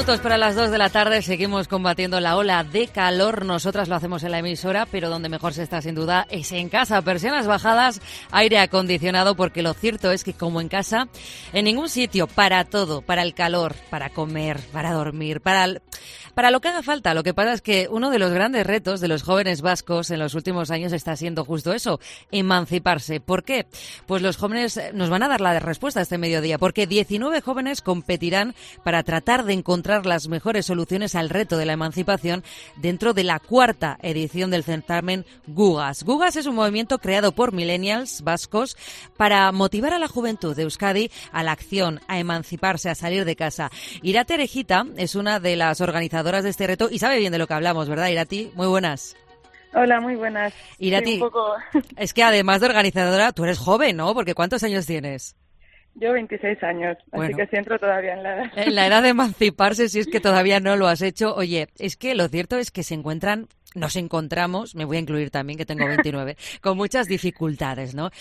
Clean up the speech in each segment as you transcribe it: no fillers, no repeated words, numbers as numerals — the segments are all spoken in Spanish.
minutos para las 2 de la tarde, seguimos combatiendo la ola de calor. Nosotras lo hacemos en la emisora, pero donde mejor se está sin duda es en casa. Persianas bajadas, aire acondicionado, porque lo cierto es que como en casa, en ningún sitio, para todo, para el calor, para comer, para dormir, para lo que haga falta. Lo que pasa es que uno de los grandes retos de los jóvenes vascos en los últimos años está siendo justo eso, emanciparse. ¿Por qué? Pues los jóvenes nos van a dar la respuesta este mediodía, porque 19 jóvenes competirán para tratar de encontrar las mejores soluciones al reto de la emancipación dentro de la cuarta edición del certamen Gugas. Gugas es un movimiento creado por millennials vascos para motivar a la juventud de Euskadi a la acción, a emanciparse, a salir de casa. Irati Arejita es una de las organizadoras de este reto y sabe bien de lo que hablamos, ¿verdad, Irati? Muy buenas. Hola, muy buenas. Irati, sí, un poco... es que además de organizadora, tú eres joven, ¿no? Porque ¿cuántos años tienes? Yo 26 años, bueno, así que sí entro todavía en la edad. En la edad de emanciparse, si es que todavía no lo has hecho. Oye, es que lo cierto es que nos encontramos, me voy a incluir también, que tengo 29, con muchas dificultades, ¿no?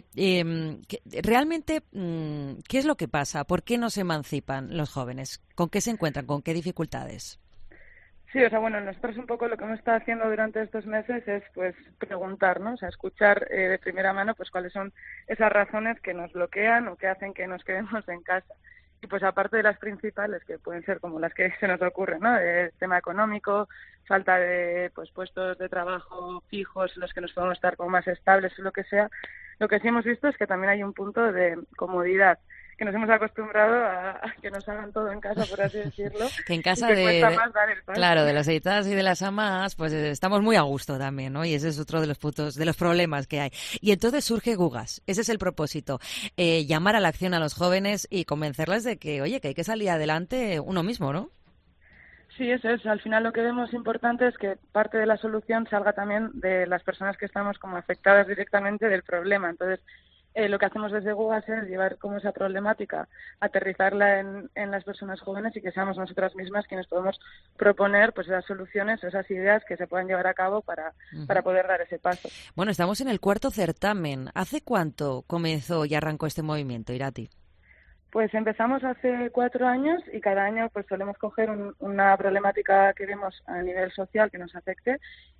Realmente, ¿qué es lo que pasa? ¿Por qué no se emancipan los jóvenes? ¿Con qué se encuentran? ¿Con qué dificultades? Sí, o sea, bueno, nosotros un poco lo que hemos estado haciendo durante estos meses es, pues, preguntarnos, o sea, escuchar de primera mano, pues, cuáles son esas razones que nos bloquean o que hacen que nos quedemos en casa. Y, pues, aparte de las principales, que pueden ser como las que se nos ocurren, ¿no? El tema económico, falta de, pues, puestos de trabajo fijos, los que nos podemos estar como más estables o lo que sea, lo que sí hemos visto es que también hay un punto de comodidad, que nos hemos acostumbrado a que nos hagan todo en casa, por así decirlo. Que en casa cuesta más dar el paso. Claro, de las editadas y de las amas, pues estamos muy a gusto también, ¿no? Y ese es otro de los puntos, de los problemas que hay. Y entonces surge Gugas. Ese es el propósito. Llamar a la acción a los jóvenes y convencerles de que, oye, que hay que salir adelante uno mismo, ¿no? Sí, eso es. Al final lo que vemos importante es que parte de la solución salga también de las personas que estamos como afectadas directamente del problema. Entonces, lo que hacemos desde Gugas es llevar como esa problemática, aterrizarla en las personas jóvenes y que seamos nosotras mismas quienes podemos proponer pues esas soluciones, esas ideas que se puedan llevar a cabo para poder dar ese paso. Bueno, estamos en el cuarto certamen. ¿Hace cuánto comenzó y arrancó este movimiento, Irati? Pues empezamos hace 4 años y cada año pues solemos coger una problemática que vemos a nivel social que nos afecte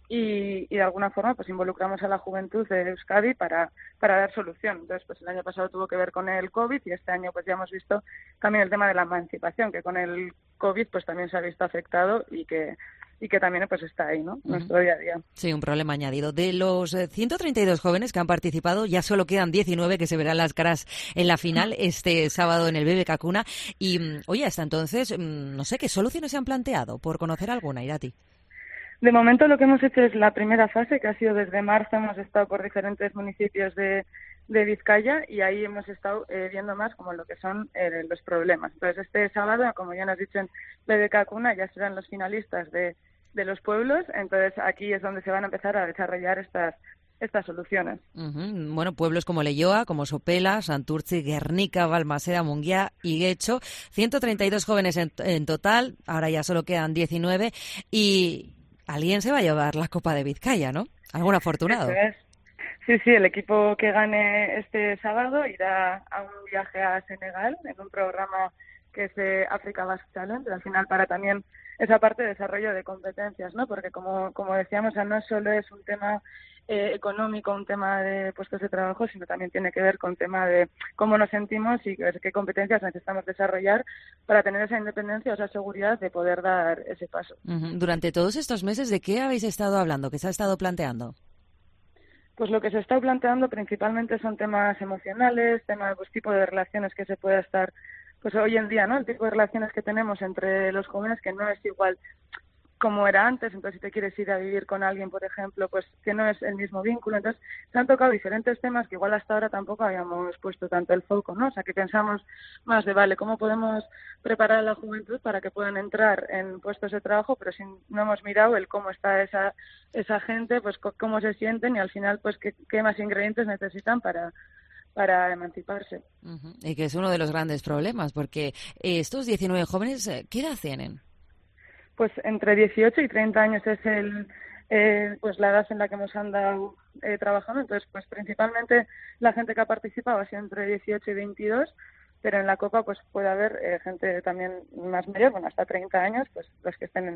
y de alguna forma pues involucramos a la juventud de Euskadi para dar solución. Entonces pues el año pasado tuvo que ver con el COVID y este año pues ya hemos visto también el tema de la emancipación, que con el COVID pues también se ha visto afectado y que también pues está ahí, ¿no? Nuestro día a día. Sí, un problema añadido. De los 132 jóvenes que han participado, ya solo quedan 19 que se verán las caras en la final este sábado en el BBK Cuna. Y, oye, hasta entonces, no sé, ¿qué soluciones se han planteado? Por conocer alguna, Irati. De momento lo que hemos hecho es la primera fase, que ha sido desde marzo, hemos estado por diferentes municipios de Vizcaya y ahí hemos estado viendo más como lo que son los problemas. Entonces este sábado, como ya nos has dicho en BBK Cuna, ya serán los finalistas de los pueblos, entonces aquí es donde se van a empezar a desarrollar estas soluciones. Bueno, pueblos como Leioa, como Sopela, Santurtzi, Guernica, Balmaseda, Munguía y Guecho, 132 jóvenes en total, ahora ya solo quedan 19 y alguien se va a llevar la Copa de Vizcaya, ¿no? ¿Algún afortunado? Eso es. Sí, el equipo que gane este sábado irá a un viaje a Senegal en un programa que es Africa Basque Challenge, al final para también esa parte de desarrollo de competencias, ¿no? Porque como decíamos, o sea, no solo es un tema económico, un tema de puestos de trabajo, sino también tiene que ver con tema de cómo nos sentimos y qué competencias necesitamos desarrollar para tener esa independencia o esa seguridad de poder dar ese paso. Durante todos estos meses, ¿de qué habéis estado hablando? ¿Qué se ha estado planteando? Pues lo que se está planteando principalmente son temas emocionales, temas, pues tipo de relaciones que se pueda estar, pues hoy en día, ¿no? El tipo de relaciones que tenemos entre los jóvenes que no es igual como era antes, entonces si te quieres ir a vivir con alguien, por ejemplo, pues que no es el mismo vínculo, entonces se han tocado diferentes temas que igual hasta ahora tampoco habíamos puesto tanto el foco, ¿no? O sea, que pensamos más de, vale, ¿cómo podemos preparar a la juventud para que puedan entrar en puestos de trabajo, pero si no hemos mirado el cómo está esa gente, pues cómo se sienten y al final, pues qué más ingredientes necesitan para emanciparse. Y que es uno de los grandes problemas, porque estos 19 jóvenes, ¿qué edad tienen? Pues entre 18 y 30 años es pues la edad en la que hemos andado trabajando. Entonces, pues principalmente la gente que ha participado ha sido entre 18 y 22, pero en la Copa pues puede haber gente también más mayor, bueno, hasta 30 años, pues los que estén en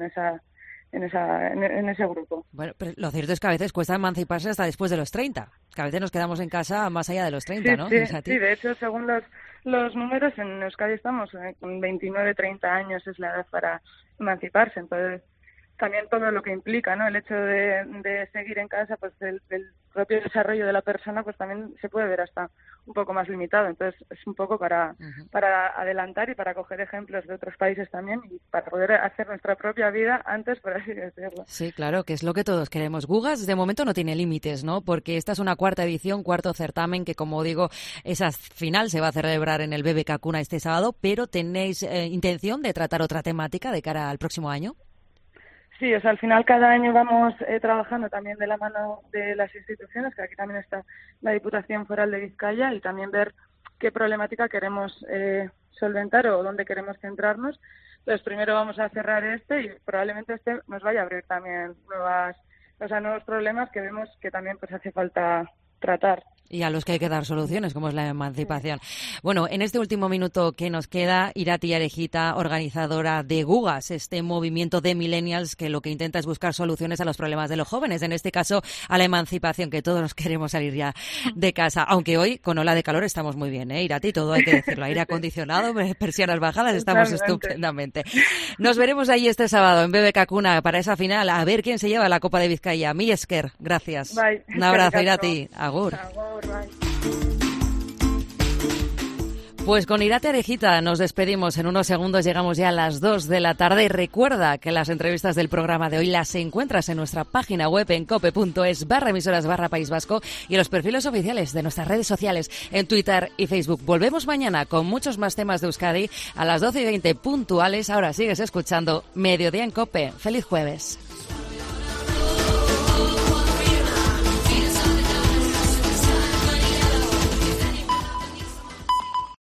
ese grupo. Bueno, pero lo cierto es que a veces cuesta emanciparse hasta después de los 30, que a veces nos quedamos en casa más allá de los 30, sí, ¿no? Sí, de hecho, según los números, en Euskadi estamos con 29, 30 años es la edad para emanciparse, entonces también todo lo que implica, ¿no? El hecho de seguir en casa, pues el propio desarrollo de la persona, pues también se puede ver hasta un poco más limitado. Entonces es un poco para adelantar y para coger ejemplos de otros países también y para poder hacer nuestra propia vida antes, por así decirlo. Sí, claro, que es lo que todos queremos. Gugas de momento no tiene límites, ¿no? Porque esta es una cuarta edición, cuarto certamen que, como digo, esa final se va a celebrar en el BBK Cuna este sábado, pero ¿tenéis intención de tratar otra temática de cara al próximo año? Sí, o sea, al final cada año vamos trabajando también de la mano de las instituciones, que aquí también está la Diputación Foral de Vizcaya, y también ver qué problemática queremos solventar o dónde queremos centrarnos. Entonces, primero vamos a cerrar y probablemente nos vaya a abrir también nuevos problemas que vemos que también pues hace falta tratar. Y a los que hay que dar soluciones, como es la emancipación. Bueno, en este último minuto que nos queda, Irati Arejita, organizadora de Gugas, este movimiento de millennials que lo que intenta es buscar soluciones a los problemas de los jóvenes, en este caso a la emancipación, que todos nos queremos salir ya de casa. Aunque hoy, con ola de calor, estamos muy bien, ¿eh, Irati? Todo hay que decirlo. Aire acondicionado, persianas bajadas, estamos estupendamente. Nos veremos ahí este sábado en BBK Cuna para esa final, a ver quién se lleva la Copa de Vizcaya. Mil esker, gracias. Bye. Un abrazo, Irati. Agur. Pues con Irati Arejita nos despedimos. En unos segundos llegamos ya a las 2 de la tarde. Y recuerda que las entrevistas del programa de hoy las encuentras en nuestra página web en cope.es/emisoras/País Vasco y en los perfiles oficiales de nuestras redes sociales en Twitter y Facebook. Volvemos mañana con muchos más temas de Euskadi a las 12:20 puntuales. Ahora sigues escuchando Mediodía en Cope. ¡Feliz jueves!